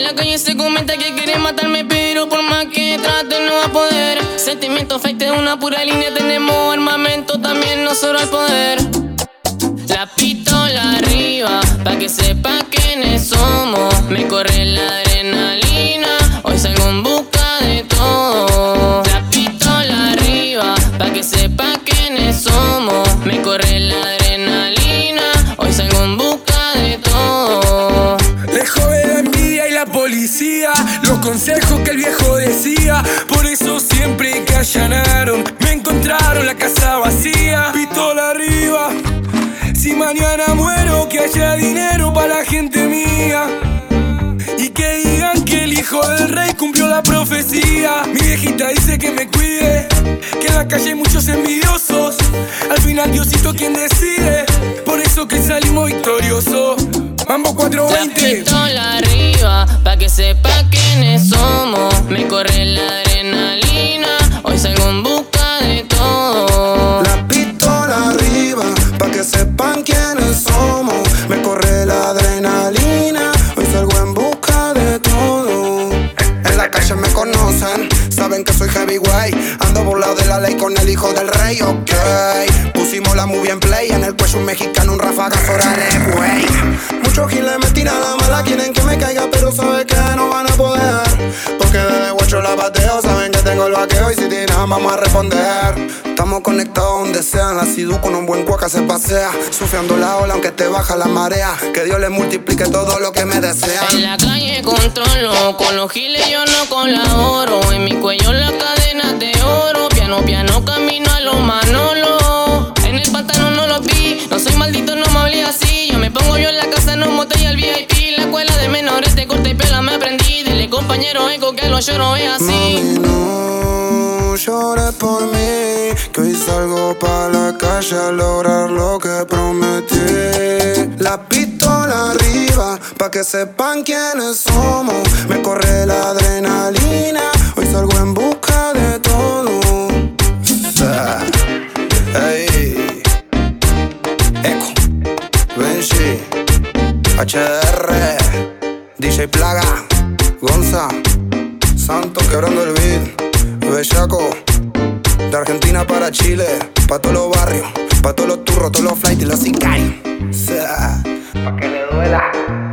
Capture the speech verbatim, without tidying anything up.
la calle se comenta que quiere matarme, pero por más que trate no va a poder. Sentimientos fake de una pura línea, tenemos armamento, también no solo el poder. La pistola arriba, pa' que sepa quiénes somos. Me corre la adrenalina, hoy salgo en busca de todo. La pistola arriba, pa' que sepa quiénes somos. Me corre la adrenalina, hoy salgo en busca de todo. Lejos de la envidia y la policía, los consejos que el viejo decía. Por eso siempre que allanaron, me encontraron la casa vacía. Pistola arriba, si mañana muero, que haya dinero para la gente mía. Y que digan que el hijo del rey cumplió la profecía. Mi viejita dice que me cuide, que en la calle hay muchos envidiosos. Al final Diosito quien decide, por eso que salimos victoriosos. Mambo cuatrocientos veinte. La pistola arriba, pa' que sepa quiénes somos. Me corre la adrenalina, hoy salgo en busca de todo. La pistola arriba, pa' que sepan quiénes somos. Me corre la adrenalina, hoy salgo en busca de todo. En la calle me conocen, saben que soy heavyweight. Ando burlado de la ley con el hijo del rey, ok. Pusimos la movie en play, en el cuello un mexicano, un rafagazo de güey. Muchos giles me tiran la mala, quieren que me caiga, pero saben que no van a poder. Porque desde guacho la bateo, saben que tengo el vaqueo y si tiran vamos a responder. Estamos conectados donde sea, en la Sidú con un buen cuaca se pasea. Surfeando la ola aunque te baja la marea. Que Dios le multiplique todo lo que me desea. En la calle controlo, con los giles yo no colaboro. En mi cuello la cadena de oro, piano piano camino a los Manolo. En el pantano no lo vi, no soy maldito, no me hablé así. Yo me pongo yo en la casa, no monté al V I P. La escuela de menores de corte y pela me aprendí. Dile compañero eco que lo lloro es así. Mami, no llores por mí, que hoy salgo pa' la calle a lograr lo que prometí. La pistola arriba, pa' que sepan quiénes somos. Me corre la adrenalina, hoy salgo en busca de todo. Hey, Eco, Benji, H R, D J Plaga, Gonza, Santo quebrando el beat, Bellaco, de Argentina para Chile, pa' todos los barrios, pa' todos los turros, todos los flights y los sicarios. Pa' que le duela.